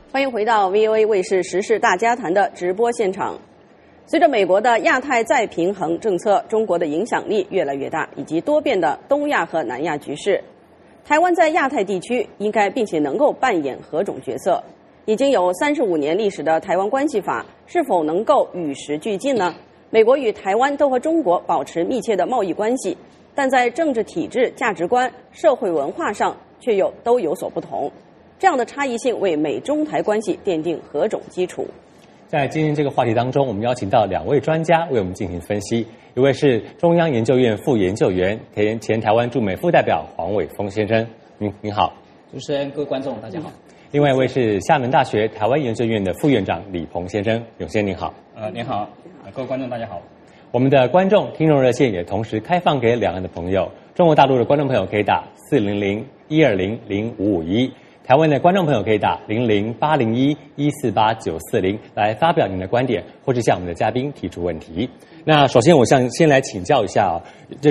欢迎回到 VOA 卫视时事大家谈的直播现场。随着美国的亚太再平衡政策，中国的影响力越来越大，以及多变的东亚和南亚局势，台湾在亚太地区应该并且能够扮演何种角色？已经有35年历史的《台湾关系法》是否能够与时俱进呢？美国与台湾都和中国保持密切的贸易关系，但在政治体制、价值观、社会文化上却都有所不同。这样的差异性为美中台关系奠定何种基础？ 在今天这个话题当中，我们邀请到2位专家为我们进行分析。一位是中央研究院副研究员、前台湾驻美副代表黄伟峰先生，您好。 主持人、各位观众，大家好。 另外一位是厦门大学台湾研究院的副院长李鹏先生，永先您好。 您好，各位观众大家好。 我们的观众听众热线也同时开放给两岸的朋友，中国大陆的观众朋友可以打400-120-0551。台湾的观众朋友可以打0080114894来发表您的观点，或是向我们的嘉宾提出问题。那首先，我想先来请教一下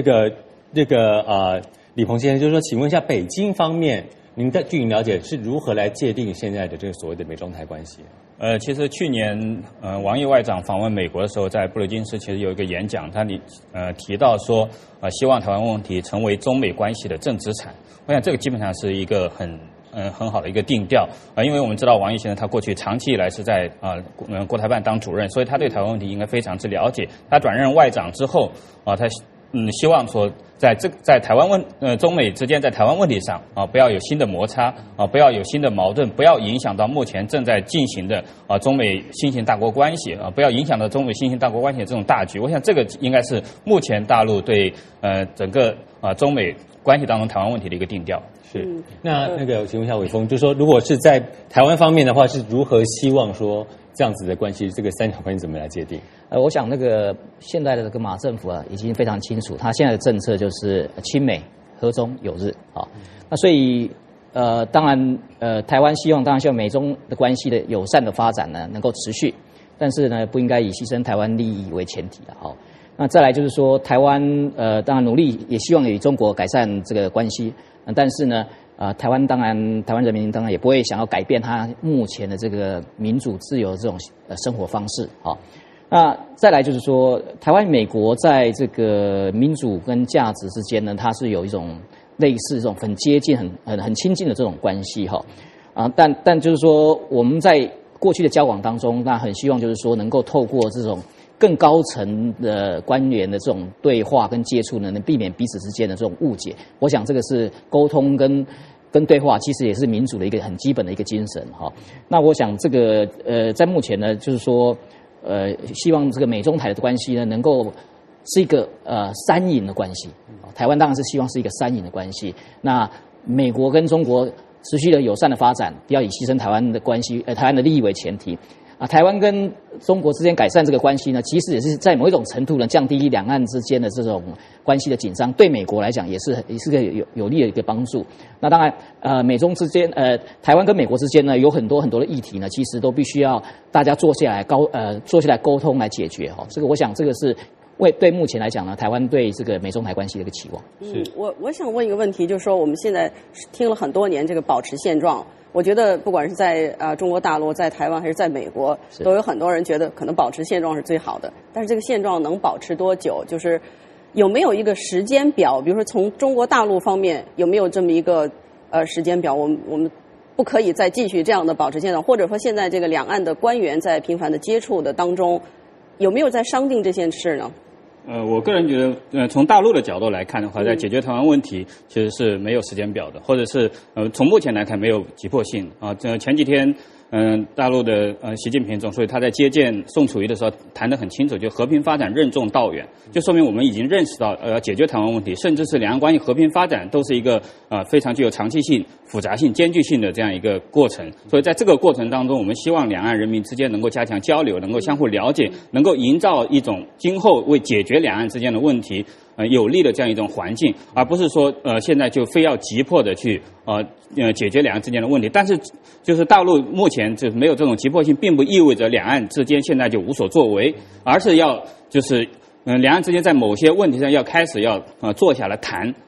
李鹏先生，就是说，请问一下北京方面，据您了解是如何来界定现在的这个所谓的美中台关系？ 其实去年王毅外长访问美国的时候，在布鲁金斯其实有一个演讲，他提到说希望台湾问题成为中美关系的正资产。我想这个基本上是一个很好的一个定调因为我们知道王毅先生他过去长期以来是在国台办当主任，所以他对台湾问题应该非常之了解。他转任外长之后他希望说在台湾中美之间在台湾问题上不要有新的摩擦不要有新的矛盾，不要影响到目前正在进行的中美新型大国关系不要影响到中美新型大国关系的这种大局。我想这个应该是目前大陆对整个中美关系当中台湾问题的一个定调。 是，那请问一下伟峰，就是说，如果是在台湾方面的话，是如何希望说这样子的关系，这个三角关系怎么来界定？ 我想现在的这个马政府已经非常清楚，他现在的政策就是亲美、和中、友日那所以当然台湾希望美中的关系的友善的发展呢能够持续，但是呢不应该以牺牲台湾利益为前提的那再来就是说，台湾当然努力也希望与中国改善这个关系，但是呢台湾人民当然也不会想要改变他目前的这个民主自由的这种生活方式那再来就是说，台湾美国在这个民主跟价值之间呢，它是有一种类似这种很接近、很亲近的这种关系但就是说我们在过去的交往当中，那很希望就是说能够透过这种更高层的官员的这种对话跟接触呢，能避免彼此之间的这种误解。我想这个是沟通跟对话，其实也是民主的一个很基本的一个精神那我想这个在目前呢，就是说希望这个美中台的关系呢，能够是一个三赢的关系。台湾当然是希望是一个三赢的关系。那美国跟中国持续的友善的发展，不要以牺牲台湾的关系台湾的利益为前提。台湾跟中国之间改善这个关系呢，其实也是在某一种程度呢降低两岸之间的这种关系的紧张，对美国来讲也是个有利的一个帮助。那当然美中之间台湾跟美国之间呢有很多的议题呢，其实都必须要大家坐下来沟通来解决这个我想这个是对目前来讲呢，台湾对这个美中台关系的一个期望。 我想问一个问题，就是说我们现在听了很多年这个保持现状，我觉得不管是在中国大陆、在台湾还是在美国，都有很多人觉得可能保持现状是最好的。但是这个现状能保持多久？就是有没有一个时间表？比如说从中国大陆方面有没有这么一个时间表？我们不可以再继续这样的保持现状，或者说现在这个两岸的官员在频繁的接触的当中，有没有在商定这件事呢？ 我个人觉得，从大陆的角度来看的话，在解决台湾问题其实是没有时间表的，或者是从目前来看没有急迫性前几天大陆的习近平总书记他在接见宋楚瑜的时候谈得很清楚，就和平发展任重道远，就说明我们已经认识到解决台湾问题，甚至是两岸关系和平发展都是一个非常具有长期性、复杂性、艰巨性的这样一个过程。所以在这个过程当中，我们希望两岸人民之间能够加强交流，能够相互了解，能够营造一种今后为解决两岸之间的问题有利的这样一种环境，而不是说现在就非要急迫的去解决两岸之间的问题。但是就是大陆目前就是没有这种急迫性，并不意味着两岸之间现在就无所作为，而是要就是两岸之间在某些问题上要开始要坐下来谈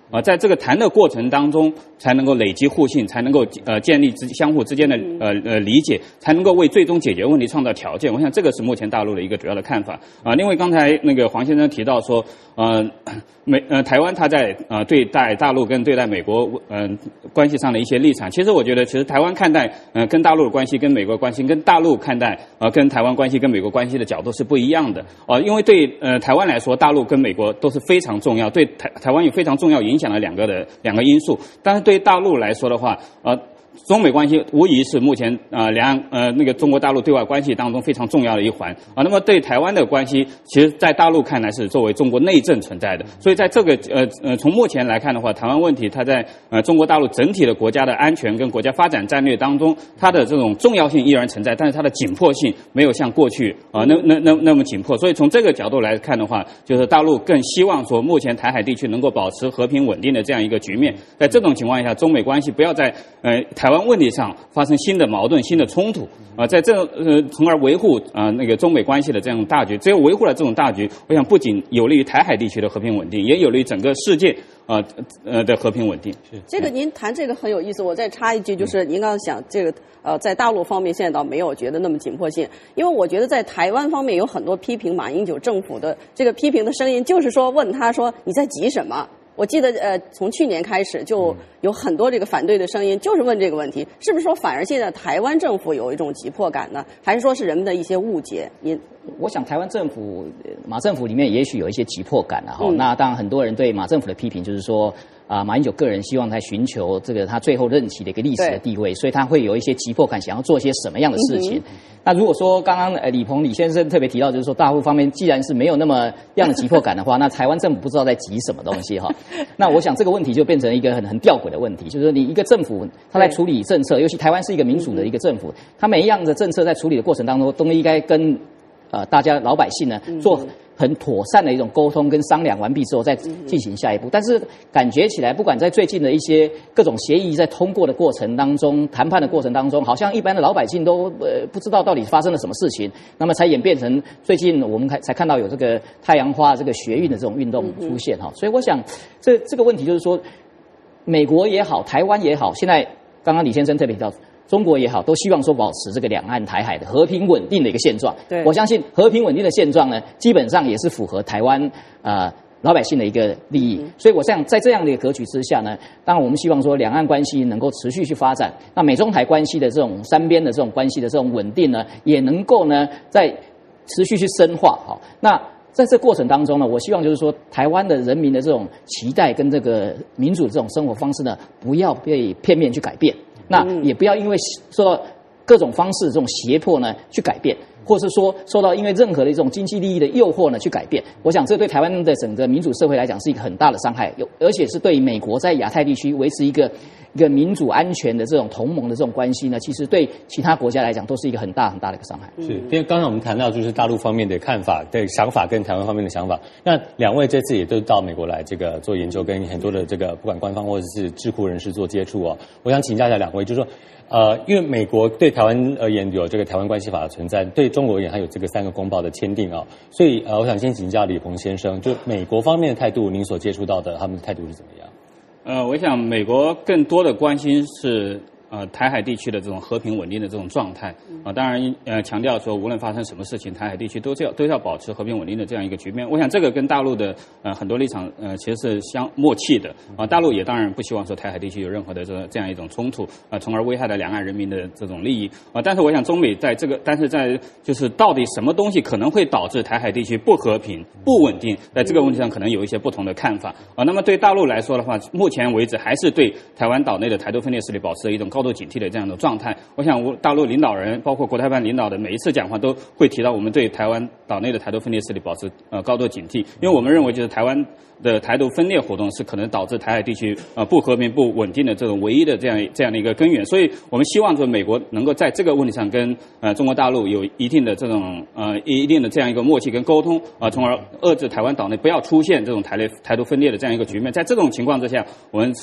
在这个谈的过程当中，才能够累积互信，才能够建立相互之间的理解，才能够为最终解决问题创造条件。我想这个是目前大陆的一个主要的看法另外刚才那个黄先生提到说，台湾他在对待大陆跟对待美国关系上的一些立场，其实我觉得其实台湾看待跟大陆的关系跟美国关系跟大陆看待跟台湾关系跟美国关系的角度是不一样的因为对台湾来说，大陆跟美国都是非常重要，对台湾有非常重要影响的两个因素，但是对大陆来说的话中美关系无疑是目前两岸那个中国大陆对外关系当中非常重要的一环那么对台湾的关系，其实在大陆看来是作为中国内政存在的，所以在这个从目前来看的话，台湾问题它在中国大陆整体的国家的安全跟国家发展战略当中，它的这种重要性依然存在，但是它的紧迫性没有像过去那么紧迫，所以从这个角度来看的话，就是大陆更希望说目前台海地区能够保持和平稳定的这样一个局面，在这种情况下，中美关系不要在台湾问题上发生新的矛盾、新的冲突在这从而维护那个中美关系的这样大局。只有维护了这种大局，我想不仅有利于台海地区的和平稳定，也有利于整个世界的和平稳定。 这个您谈这个很有意思，我再插一句，就是您刚刚讲这个在大陆方面现在倒没有觉得那么紧迫性，因为我觉得在台湾方面有很多批评马英九政府的这个批评的声音，就是说问他说你在急什么？我记得从去年开始就有很多这个反对的声音，就是问这个问题，是不是说反而现在台湾政府有一种急迫感呢？还是说是人们的一些误解？ 我想台湾政府马政府里面也许有一些急迫感那当然很多人对马政府的批评就是说马英九个人希望在寻求这个他最后任期的一个历史的地位，所以他会有一些急迫感，想要做一些什么样的事情。那如果说刚刚李先生特别提到，就是说大陆方面既然是没有那么样的急迫感的话，那台湾政府不知道在急什么东西那我想这个问题就变成一个很吊诡的问题，就是说你一个政府他在处理政策，尤其台湾是一个民主的一个政府，他每一样的政策在处理的过程当中都应该跟大家老百姓呢做很妥善的一种沟通跟商量完毕之后再进行下一步。但是感觉起来，不管在最近的一些各种协议在通过的过程当中、谈判的过程当中，好像一般的老百姓都不知道到底发生了什么事情，那么才演变成最近我们才看到有这个太阳花这个学运的这种运动出现所以我想这个问题就是说，美国也好，台湾也好，现在刚刚李先生特别提到。中国也好，都希望说保持这个两岸台海的和平稳定的一个现状。对，我相信和平稳定的现状呢，基本上也是符合台湾老百姓的一个利益。所以我想在这样的一个格局之下呢，当然我们希望说两岸关系能够持续去发展，那美中台关系的这种三边的这种关系的这种稳定呢，也能够呢在持续去深化。那在这过程当中呢，我希望就是说台湾的人民的这种期待跟这个民主的这种生活方式呢，不要被片面去改变。那也不要因为受到各种方式这种胁迫呢去改变，或是说受到因为任何的一种经济利益的诱惑呢去改变。我想这对台湾的整个民主社会来讲是一个很大的伤害，而且是对美国在亚太地区维持一个民主安全的这种同盟的这种关系呢，其实对其他国家来讲都是一个很大的一个伤害。 是，因为刚才我们谈到就是大陆方面的看法、的想法跟台湾方面的想法。那两位这次也都到美国来这个做研究，跟很多的这个不管官方或者是智库人士做接触我想请教一下两位，就是说因为美国对台湾而言有这个台湾关系法的存在，对中国而言还有这个3个公报的签订所以我想先请教李鹏先生，就美国方面的态度，您所接触到的他们的态度是怎么样？ 我想美国更多的关心是台海地区的这种和平稳定的这种状态当然强调说无论发生什么事情，台海地区都要保持和平稳定的这样一个局面。我想这个跟大陆的很多立场其实是默契的大陆也当然不希望说台海地区有任何的这样一种冲突从而危害到两岸人民的这种利益但是我想中美在这个在就是到底什么东西可能会导致台海地区不和平不稳定，在这个问题上可能有一些不同的看法那么对大陆来说的话，目前为止还是对台湾岛内的台独分裂势力保持了一种高度警惕的这样的状态。我想大陆领导人包括国台办领导的每一次讲话都会提到我们对台湾岛内的台独分裂势力保持高度警惕，因为我们认为就是台湾的台独分裂活动是可能导致台海地区不和平不稳定的这种唯一的这样的一个根源。所以我们希望说美国能够在这个问题上跟中国大陆有一定的这种一定的这样一个默契跟沟通从而遏制台湾岛内不要出现这种台独分裂的这样一个局面。在这种情况之下，我们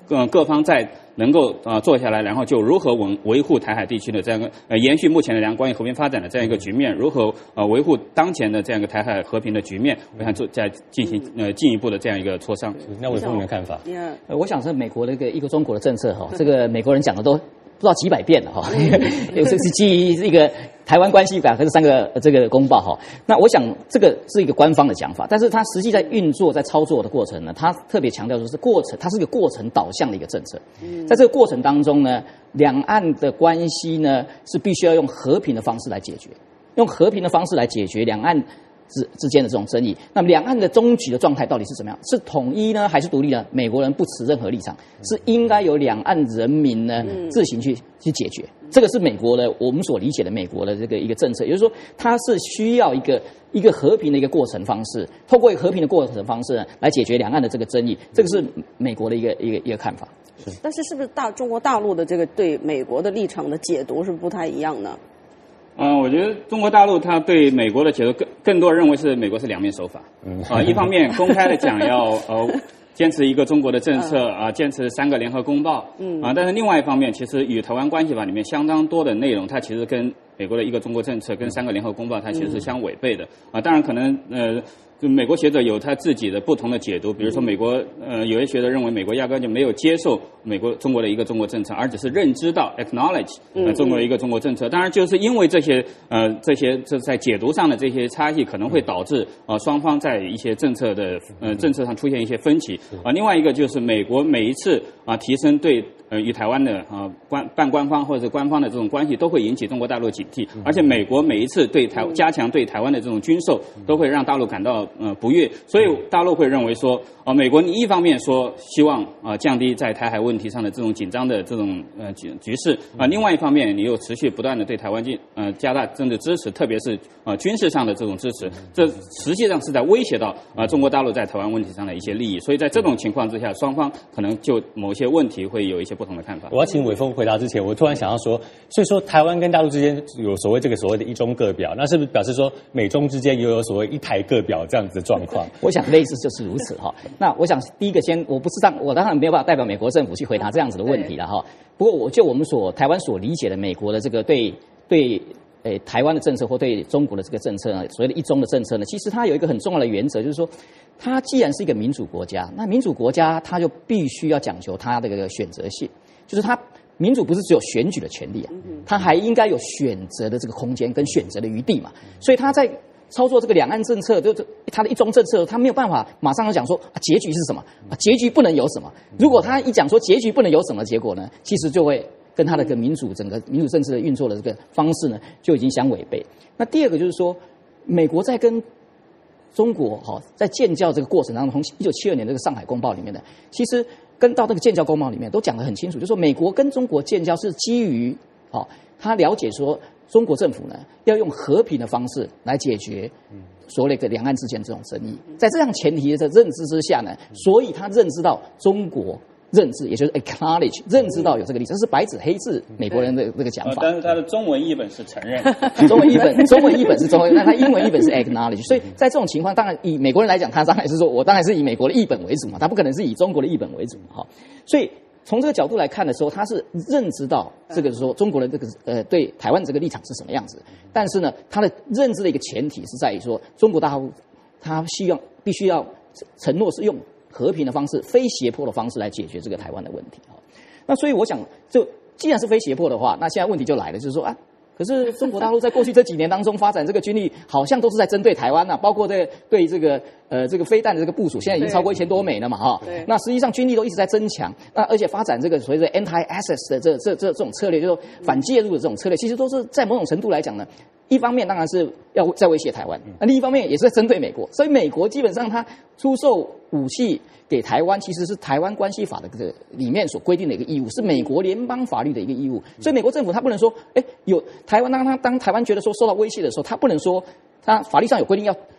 各方在能够坐下来，然后就如何维护台海地区的这样一个延续目前的两岸关系和平发展的这样一个局面，如何维护当前的这样一个台海和平的局面，我想再进行进一步的这样一个磋商。 那伟峰你的看法？ 我想是美国的一个中国的政策哈，这个美国人讲的都不知道几百遍了哈，有这是基于这个台湾关系法和这3个这个公报哈。那我想这个是一个官方的讲法，但是它实际在运作在操作的过程呢，它特别强调说是过程，它是一个过程导向的一个政策。在这个过程当中呢，两岸的关系呢是必须要用和平的方式来解决，用和平的方式来解决两岸之间的这种争议。那么两岸的终局的状态到底是怎么样？是统一呢，还是独立呢？美国人不持任何立场，是应该由两岸人民呢自行去解决。这个是美国的我们所理解的美国的这个一个政策，也就是说，它是需要一个和平的一个过程方式，透过一个和平的过程方式呢来解决两岸的这个争议。这个是美国的一个看法。 但是是不是中国大陆的这个对美国的立场的解读是不太一样呢？ 我觉得中国大陆它对美国的解读更多认为是美国是两面手法。一方面公开的讲要坚持一个中国的政策坚持3个联合公报。但是另外一方面，其实与台湾关系法里面相当多的内容，它其实跟美国的一个中国政策跟3个联合公报它其实是相违背的。当然可能就美国学者有他自己的不同的解读，比如说美国有些学者认为美国压根就没有接受中国的一个中国政策，而只是认知到 acknowledge 中国的一个中国政策。当然就是因为这些在解读上的这些差异，可能会导致双方在一些政策上出现一些分歧。另外一个就是美国每一次提升对与台湾的半官方或者是官方的这种关系，都会引起中国大陆警惕，而且美国每一次加强对台湾的这种军售，都会让大陆感到不悦，所以大陆会认为说，美国你一方面说希望降低在台海问题上的这种紧张的这种局势另外一方面你又持续不断的对台湾加大政治支持，特别是军事上的这种支持，这实际上是在威胁到中国大陆在台湾问题上的一些利益，所以在这种情况之下，双方可能就某些问题会有一些不同的看法。 我要请伟峰回答之前，我突然想要说，所以说台湾跟大陆之间有所谓的一中各表，那是不是表示说美中之间也有所谓一台各表这样子的状况？ 我想类似就是如此哈。那我想第一个我当然没有办法代表美国政府去回答这样子的问题了哈。不过我们台湾所理解的美国的这个对台湾的政策或对中国的这个政策呢，所谓的一中的政策呢，其实它有一个很重要的原则，就是说，它既然是一个民主国家，那民主国家它就必须要讲求它的这个选择性，就是它民主不是只有选举的权利它还应该有选择的这个空间跟选择的余地嘛。所以它在操作这个两岸政策，就是它的一中政策，它没有办法马上就讲说结局是什么结局不能有什么。如果他一讲说结局不能有什么结果呢，其实就会跟他的整个民主政治的运作的这个方式呢，就已经相违背。那第二个就是说，美国在跟中国在建交这个过程当中，从1972年这个上海公报里面的，其实跟到这个建交公报里面都讲得很清楚，就是说美国跟中国建交是基于他了解说中国政府呢要用和平的方式来解决所谓的两岸之间这种争议。在这样前提的认知之下呢，所以他认知到中国认知，也就是 acknowledge 认知到有这个历史，这是白纸黑字美国人的这个讲法。 但是他的中文译本是承认， 中文译本是中文，那他英文译本是 acknowledge。所以在这种情况，当然以美国人来讲，他当然是说我当然是以美国的译本为主嘛，他不可能是以中国的译本为主哈。所以从这个角度来看的时候，他是认知到这个说中国的这个对台湾这个立场是什么样子，但是呢，他的认知的一个前提是在于说，中国大陆他必须要承诺是用和平的方式、非胁迫的方式来解决这个台湾的问题那所以我想，就既然是非胁迫的话，那现在问题就来了，就是说可是中国大陆在过去这几年当中发展这个军力，好像都是在针对台湾包括对这个飞弹的这个部署，现在已经超过1000多枚了嘛那实际上军力都一直在增强，那而且发展这个所谓的 anti-access 的这种策略，就是说反介入的这种策略，其实都是在某种程度来讲呢，一方面当然是要在威胁台湾，另一方面也是在针对美国。所以美国基本上它出售武器给台湾，其实是台湾关系法的这个里面所规定的一个义务，是美国联邦法律的一个义务。所以美国政府它不能说，有台湾当台湾觉得说受到威胁的时候，它不能说它法律上有规定要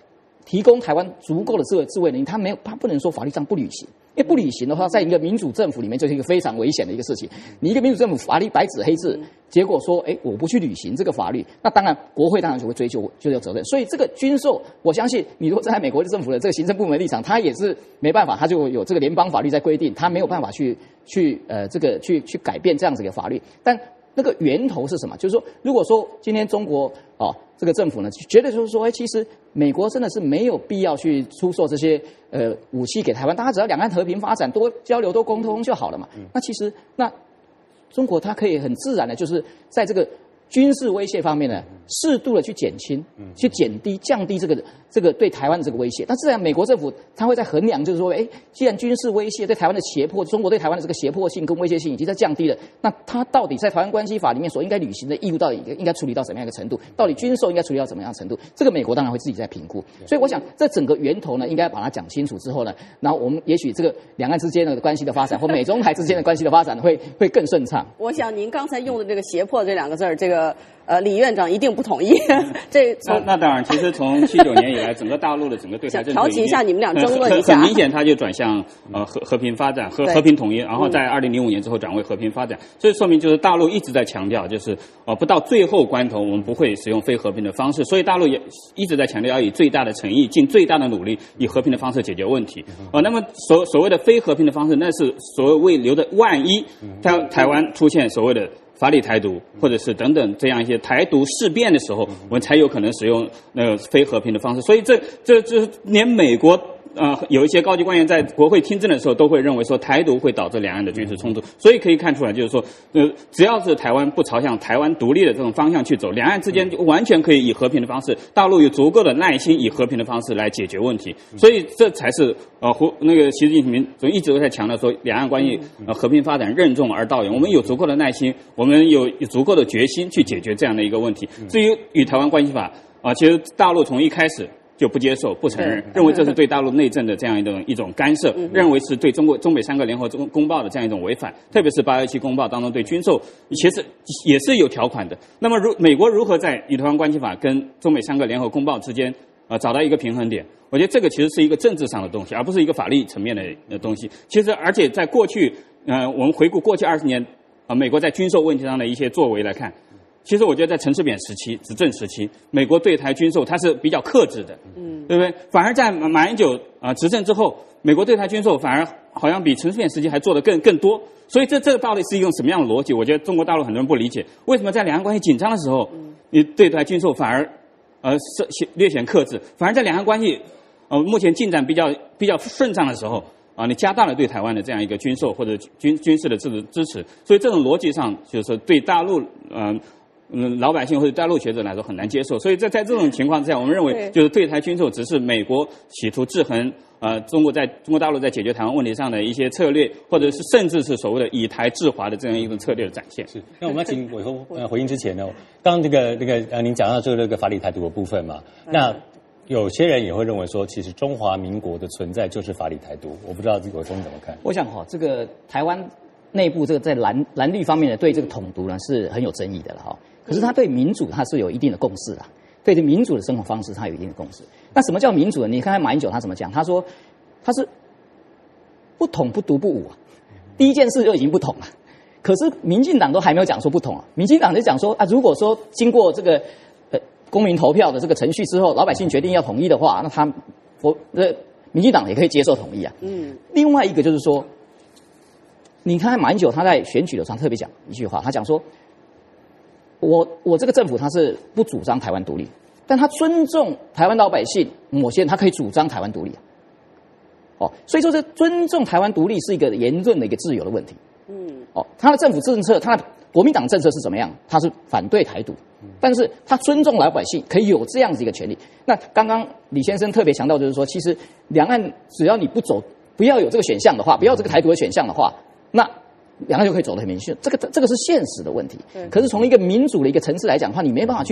提供台湾足够的自卫能力，他不能说法律上不履行，因为不履行的话，在一个民主政府里面就是一个非常危险的一个事情。你一个民主政府法律白纸黑字，结果说，我不去履行这个法律，那当然国会当然就会追究就有责任。所以这个军售，我相信你如果站在美国政府的这个行政部门的立场，他也是没办法，他就有这个联邦法律在规定，他没有办法去改变这样子的法律，但。那个源头是什么？就是说，如果说今天中国这个政府呢，觉得就是说，其实美国真的是没有必要去出售这些武器给台湾，大家只要两岸和平发展、多交流、多沟通就好了嘛。那其实中国它可以很自然的，就是在这个军事威胁方面呢，适度的去减轻、去降低这个对台湾的这个威胁。那自然美国政府他会在衡量，就是说，既然军事威胁对台湾的胁迫，中国对台湾的这个胁迫性跟威胁性已经在降低了，那他到底在台湾关系法里面所应该履行的义务，到底应该处理到什么样一个程度？到底军售应该处理到什么样的程度？这个美国当然会自己在评估。所以我想，这整个源头呢，应该把它讲清楚之后呢，然后我们也许这个两岸之间的关系的发展，或美中台之间的关系的发展会更顺畅。 我想您刚才用的这个胁迫这两个字儿，这个李院长一定不同意。 那当然，其实从79年以来，整个大陆的整个对台政策调起一下你们俩争论一下， 很明显，它就转向和平发展和平统一，然后在2005年之后转为和平发展。所以说明就是大陆一直在强调，就是不到最后关头，我们不会使用非和平的方式。所以大陆也一直在强调要以最大的诚意，尽最大的努力，以和平的方式解决问题。那么所谓的非和平的方式，那是所谓为留的万一台湾出现所谓的法理台独，或者是等等这样一些台独事变的时候，我们才有可能使用非和平的方式。所以这连美国有一些高级官员在国会听证的时候都会认为说台独会导致两岸的军事冲突。所以可以看出来，就是说只要是台湾不朝向台湾独立的这种方向去走，两岸之间就完全可以以和平的方式，大陆有足够的耐心以和平的方式来解决问题。所以这才是习近平一直都在强调说两岸关系和平发展任重而道远，我们有足够的耐心，我们有足够的决心去解决这样的一个问题。至于与台湾关系法其实大陆从一开始就不接受、不承认，认为这是对大陆内政的这样一种干涉，认为是对中美3个联合公报的这样一种违反。特别是817公报当中对军售其实也是有条款的。那么美国如何在与台湾关系法跟中美3个联合公报之间找到一个平衡点？我觉得这个其实是一个政治上的东西，而不是一个法律层面的东西。其实而且在过去我们回顾过去20年美国在军售问题上的一些作为来看，其实我觉得在陈水扁时期、执政时期，美国对台军售它是比较克制的，对不对？反而在马英九执政之后，美国对台军售反而好像比陈水扁时期还做得更多。所以这个到底是一种什么样的逻辑？我觉得中国大陆很多人不理解，为什么在两岸关系紧张的时候，你对台军售反而略显克制，反而在两岸关系目前进展比较顺畅的时候你加大了对台湾的这样一个军售或者军事的支持。所以这种逻辑上就是对大陆老百姓或者大陆学者来说很难接受。所以在这种情况之下，我们认为就是对台军售只是美国企图制衡中国大陆在解决台湾问题上的一些策略，或者是甚至是所谓的以台制华的这样一种策略的展现。 是。那我们要请伟峰回应之前呢，刚刚您讲到这个法理台独的部分嘛，那有些人也会认为说，其实中华民国的存在就是法理台独。我不知道伟峰怎么看？ 我想这个台湾内部这个在蓝绿方面的对这个统独呢是很有争议的了哈。可是他对民主他是有一定的共识的，对这民主的生活方式他有一定的共识。那什么叫民主呢？你看看马英九他怎么讲？他说他是不统不独不武第一件事就已经不统了。可是民进党都还没有讲说不统民进党就讲说如果说经过这个公民投票的这个程序之后，老百姓决定要统一的话，那民进党也可以接受统一另外一个就是说，你看马英九他在选举的时候特别讲一句话，他讲说我这个政府他是不主张台湾独立，但他尊重台湾老百姓某些人他可以主张台湾独立所以说这尊重台湾独立是一个言论的一个自由的问题他的政府政策，他的国民党政策是怎么样？他是反对台独，但是他尊重老百姓可以有这样子一个权利。那刚刚李先生特别强调就是说，其实两岸只要你不要有这个选项的话，不要这个台独的选项的话，那两岸就可以走得很明确。这个是现实的问题。可是从一个民主的一个层次来讲的话，你没办法去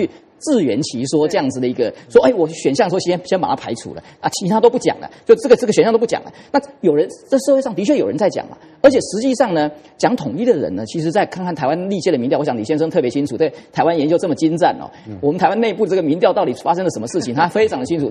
自圆其说这样子的一个说，我选项说先把它排除了啊，其他都不讲了，就这个选项都不讲了。那有人这社会上的确有人在讲嘛，而且实际上呢，讲统一的人呢，其实再看看台湾历届的民调，我想李先生特别清楚，对台湾研究这么精湛我们台湾内部这个民调到底发生了什么事情，他非常的清楚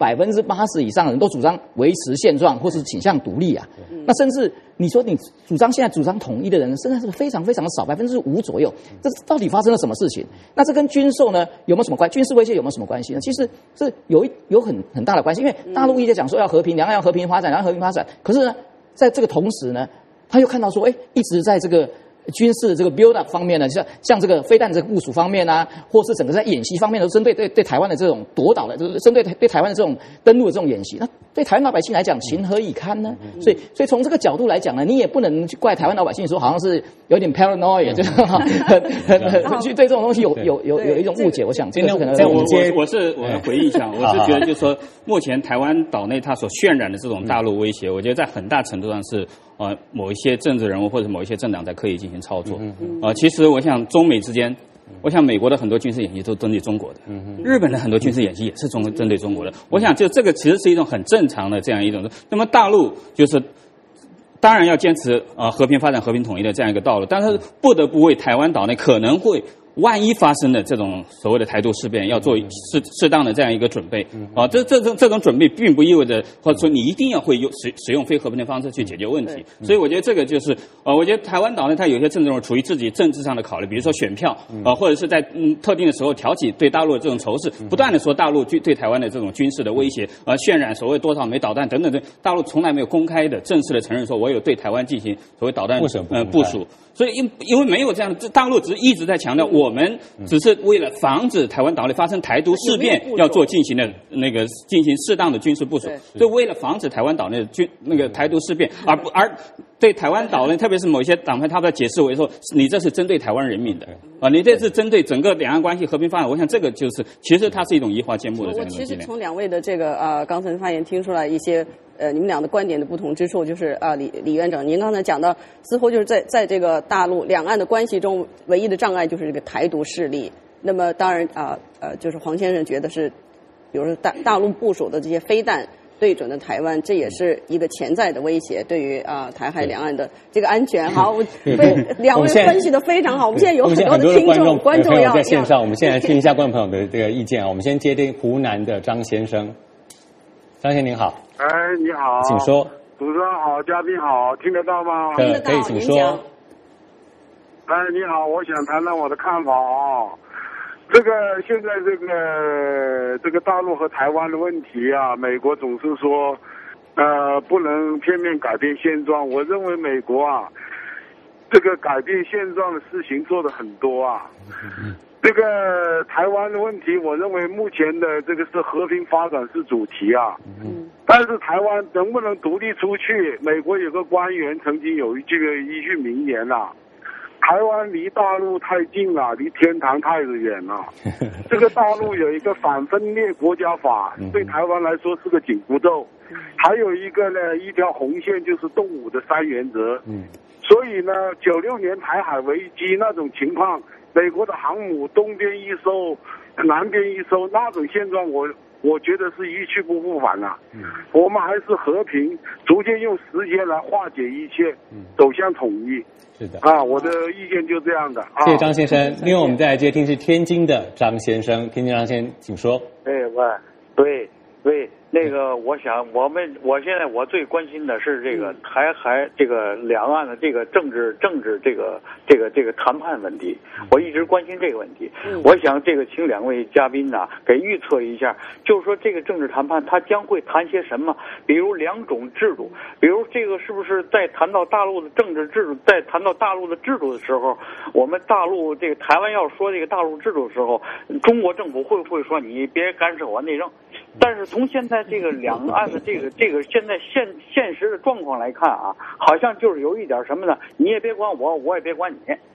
，80%以上的人都主张维持现状或是倾向独立啊。那甚至你说你现在主张统一的人，现在是非常非常的少，5%左右。这到底发生了什么事情？那这跟军售呢有没有什么关系？军事威胁有没有什么关系呢？其实是有很大的关系，因为大陆一直讲说要和平，两岸要和平发展，然后和平发展。可是呢，在这个同时呢，他又看到说，一直在这个军事这个 build up 方面呢，像这个飞弹这个部署方面啊，或是整个在演习方面的针对对台湾的这种夺岛的，就是针对对台湾的这种登陆的这种演习，那对台湾老百姓来讲情何以堪呢？所以从这个角度来讲呢，你也不能去怪台湾老百姓说好像是有点 paranoid， 就是很去对这种东西有一种误解。我想这个是可能我要回应一下，我是觉得就是说，目前台湾岛内它所渲染的这种大陆威胁，我觉得在很大程度上是某一些政治人物或者某一些政党在刻意进行操作。其实我想中美之间，我想美国的很多军事演习都针对中国的，日本的很多军事演习也是针对中国的。我想就这个其实是一种很正常的这样一种。那么大陆就是当然要坚持和平发展、和平统一的这样一个道路，但是不得不为台湾岛内可能会万一发生的这种所谓的台独事变，要做适当的这样一个准备。这种准备并不意味着或者说你一定要会使用非和平的方式去解决问题。所以我觉得这个就是我觉得台湾岛内它有些政治人物处于自己政治上的考虑，比如说选票或者是在特定的时候挑起对大陆的这种仇视，不断的说大陆对台湾的这种军事的威胁，渲染所谓多少枚导弹等等等，大陆从来没有公开的正式的承认说我有对台湾进行所谓导弹部署。所以因为没有这样，大陆只是一直在强调，我们只是为了防止台湾岛内发生台独事变，要进行适当的军事部署。所以为了防止台湾岛内的台独事变，而对台湾岛内，特别是某一些党派，他们解释为说你这是针对台湾人民的你这是针对整个两岸关系和平发展。我想这个就是其实它是一种移花接木的这样一种伎俩。我其实从两位的这个刚才发言听出来一些你们俩的观点的不同之处，就是李院长，您刚才讲到，似乎就是在这个大陆两岸的关系中，唯一的障碍就是这个台独势力。那么当然就是黄先生觉得是，比如说大陆部署的这些飞弹对准了台湾，这也是一个潜在的威胁，对于台海两岸的这个安全。好，两位分析的非常好。我们现在有很多的听众观众要在线上，我们现在听一下观众朋友的这个意见啊。我们先接听湖南的张先生。张先生您好。 你好， 请说。 主持人好，嘉宾好，听得到吗？ 听得到， 可以，请说。 你好，我想谈谈我的看法这个现在这个大陆和台湾的问题啊，美国总是说不能片面改变现状。我认为美国这个改变现状的事情做得很多这个台湾的问题，我认为目前的这个是和平发展是主题但是台湾能不能独立出去？美国有个官员曾经有一句名言台湾离大陆太近了，离天堂太远了。这个大陆有一个反分裂国家法，对台湾来说是个紧箍咒。还有一个呢，一条红线就是动武的3原则。所以呢，96年台海危机那种情况，美国的航母东边一艘，南边一艘，那种现状我觉得是一去不复返我们还是和平，逐渐用时间来化解一切，走向统一。 是的我的意见就这样的谢谢张先生。另外我们再来接听是天津的张先生。天津张先生请说。 对，那个我想我现在我最关心的是这个台海这个两岸的这个政治这个谈判问题，我一直关心这个问题。我想这个请两位嘉宾给预测一下，就是说这个政治谈判它将会谈些什么？比如2种制度，比如这个是不是在谈到大陆的政治制度，在谈到大陆的制度的时候，我们大陆这个台湾要说这个大陆制度的时候，中国政府会不会说你别干涉我内政？但是从现在这个两岸的这个现在现实的状况来看好像就是有一点什么呢？你也别管我，我也别管你。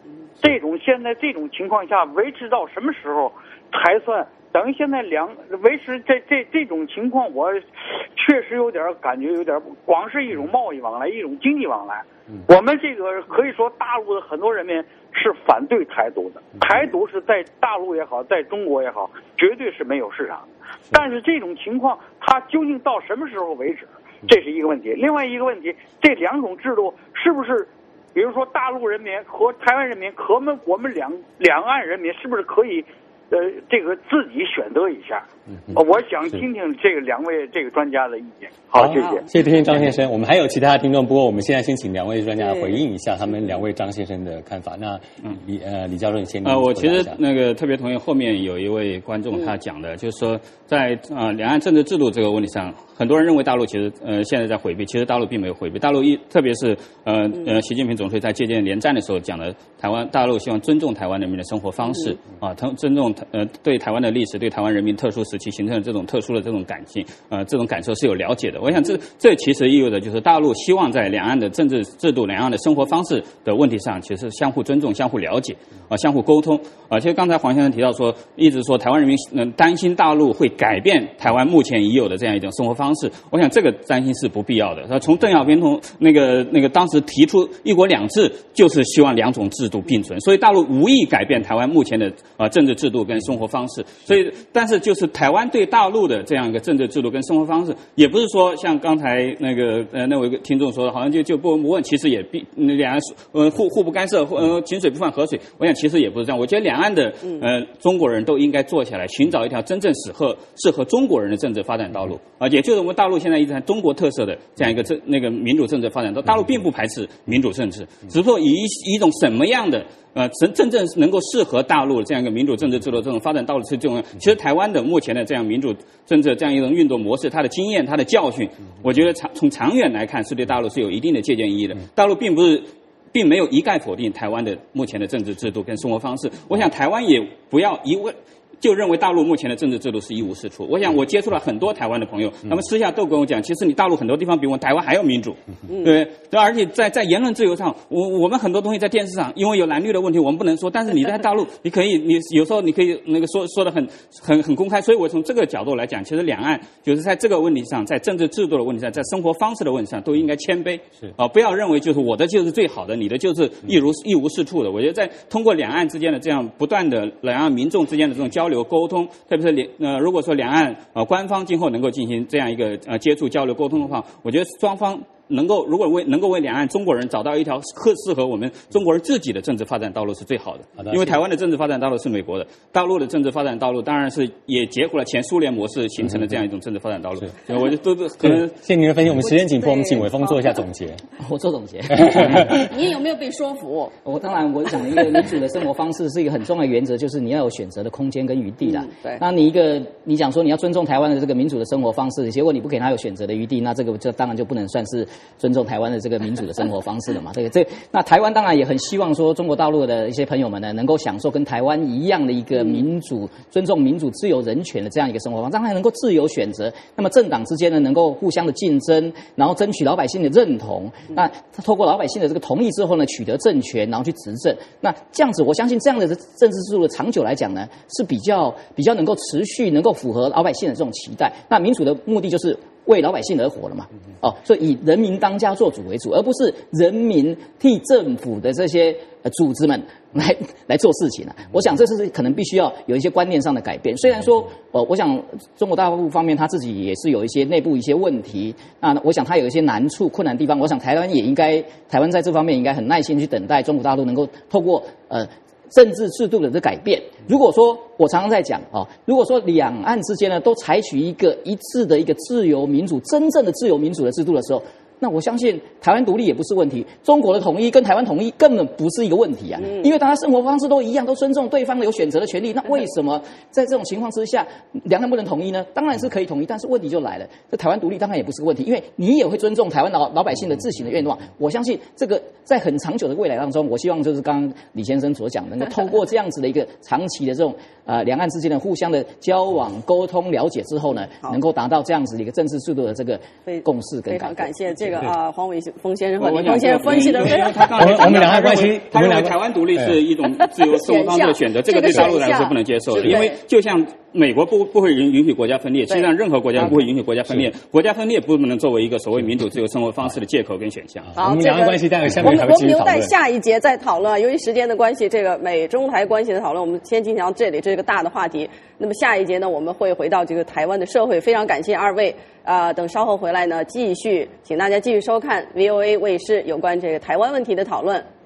现在这种情况下维持到什么时候才算？等于现在维持这种情况，我确实有点感觉，有点光是一种贸易往来，一种经济往来。我们这个可以说大陆的很多人民是反对台独的，台独是在大陆也好，在中国也好，绝对是没有市场的。但是这种情况，它究竟到什么时候为止，这是一个问题。另外一个问题，这两种制度是不是，比如说大陆人民和台湾人民和我们两岸人民是不是可以？这个自己选择一下。我想听听这个两位这个专家的意见。好，谢谢。 谢谢听张先生。我们还有其他听众，不过我们现在先请两位专家回应一下他们两位张先生的看法。那李教授，你先我其实特别同意后面有一位观众他讲的，就是说在两岸政治制度这个问题上，很多人认为大陆其实现在在回避，其实大陆并没有回避。大陆特别是习近平总书记在借鉴连战的时候讲的，大陆希望尊重台湾人民的生活方式尊重对台湾的历史，对台湾人民特殊时期形成的这种特殊的这种感情这种感受是有了解的。我想这其实意味着就是大陆希望在两岸的政治制度、两岸的生活方式的问题上，其实相互尊重、相互了解相互沟通其实刚才黄先生提到说，一直说台湾人民担心大陆会改变台湾目前已有的这样一种生活方式，我想这个担心是不必要的。从邓小平那个当时提出一国两制，就是希望两种制度并存，所以大陆无意改变台湾目前的政治制度跟生活方式。所以，但是就是台湾对大陆的这样一个政治制度跟生活方式，也不是说像刚才那位听众说的，好像就不闻不问，其实也两岸互不干涉，井水不犯河水。我想其实也不是这样。我觉得两岸的中国人都应该坐下来，寻找一条真正适合中国人的政治发展道路也就是我们大陆现在一直在中国特色的这样一个民主政治发展道路。大陆并不排斥民主政治，只不过以一种什么样的真正能够适合大陆的这样一个民主政治制度这种发展道路是重要。其实台湾的目前的这样民主政治这样一种运作模式，它的经验、它的教训，我觉得从长远来看是对大陆是有一定的借鉴意义的。大陆并没有一概否定台湾的目前的政治制度跟生活方式。我想台湾也不要就认为大陆目前的政治制度是一无是处。我想我接触了很多台湾的朋友，他们私下都跟我讲，其实你大陆很多地方比我们台湾还要民主，对，而且在言论自由上，我们很多东西在电视上，因为有蓝绿的问题，我们不能说，但是你在大陆，你有时候你可以说的很公开。所以我从这个角度来讲，其实两岸就是在这个问题上，在政治制度的问题上，在生活方式的问题上，都应该谦卑，不要认为就是我的就是最好的，你的就是一无是处的。我觉得在通过两岸之间的这样不断的两岸民众之间的这种交流沟通，特别是如果说两岸官方今后能够进行这样一个接触交流沟通的话，我觉得双方如果能够为两岸中国人找到一条适合我们中国人自己的政治发展道路是最好的。因为台湾的政治发展道路是美国的，大陆的政治发展道路当然是也结合了前苏联模式形成的这样一种政治发展道路。我就可能谢谢您的分析。我们时间紧迫，我们请伟峰做一下总结。 我做总结。 你有没有被说服？ 当然，我讲一个民主的生活方式是一个很重要的原则，就是你要有选择的空间跟余地啦。 对。 那你讲说你要尊重台湾的这个民主的生活方式，结果你不给他有选择的余地，那这当然就不能算是尊重台湾的这个民主的生活方式了嘛。那台湾当然也很希望说中国大陆的一些朋友们呢，能够享受跟台湾一样的一个民主、尊重民主、自由、人权的这样一个生活方式，让他能够自由选择。那么政党之间呢，能够互相的竞争，然后争取老百姓的认同。那透过老百姓的这个同意之后呢，取得政权，然后去执政。那这样子，我相信这样的政治制度的长久来讲呢，是比较能够持续，能够符合老百姓的这种期待。那民主的目的就是为老百姓而活了嘛，所以以人民当家作主为主，而不是人民替政府的这些组织们来做事情啊。我想这是可能必须要有一些观念上的改变。虽然说我想中国大陆方面他自己也是有一些内部一些问题，那我想他有一些难处、困难地方。我想台湾在这方面应该很耐心去等待中国大陆能够透过政治制度的这改变。如果说我常常在讲如果说两岸之间呢都采取一个一致的一个自由民主、真正的自由民主的制度的时候，那我相信台湾独立也不是问题，中国的统一跟台湾统一根本不是一个问题啊，因为大家生活方式都一样，都尊重对方的有选择的权利。那为什么在这种情况之下，两岸不能统一呢？当然是可以统一，但是问题就来了，这台湾独立当然也不是个问题，因为你也会尊重台湾老百姓的自行的愿望。我相信这个在很长久的未来当中，我希望就是刚刚李先生所讲，能够透过这样子的一个长期的这种两岸之间的互相的交往、沟通、了解之后呢，能够达到这样子的一个政治制度的这个共识跟改变。 非常感谢。 这个黄伟峰先生和李峰先生分析的非常。 我们两岸关系， 他认为台湾独立是一种自由生活方式的选择，这个对大陆来说是不能接受的，因为就像美国不会允许国家分裂，实际上任何国家不会允许国家分裂，国家分裂不能作为一个所谓民主自由生活方式的借口跟选项。 好， 我们两岸关系待会下面还会继续讨论。 我们留待下一节再讨论。由于时间的关系，这个美中台关系的讨论，我们先进行到这里，这是个大的话题。那么下一节呢，我们会回到这个台湾的社会。非常感谢二位，等稍后回来呢，请大家继续收看 VOA 卫视有关这个台湾问题的讨论。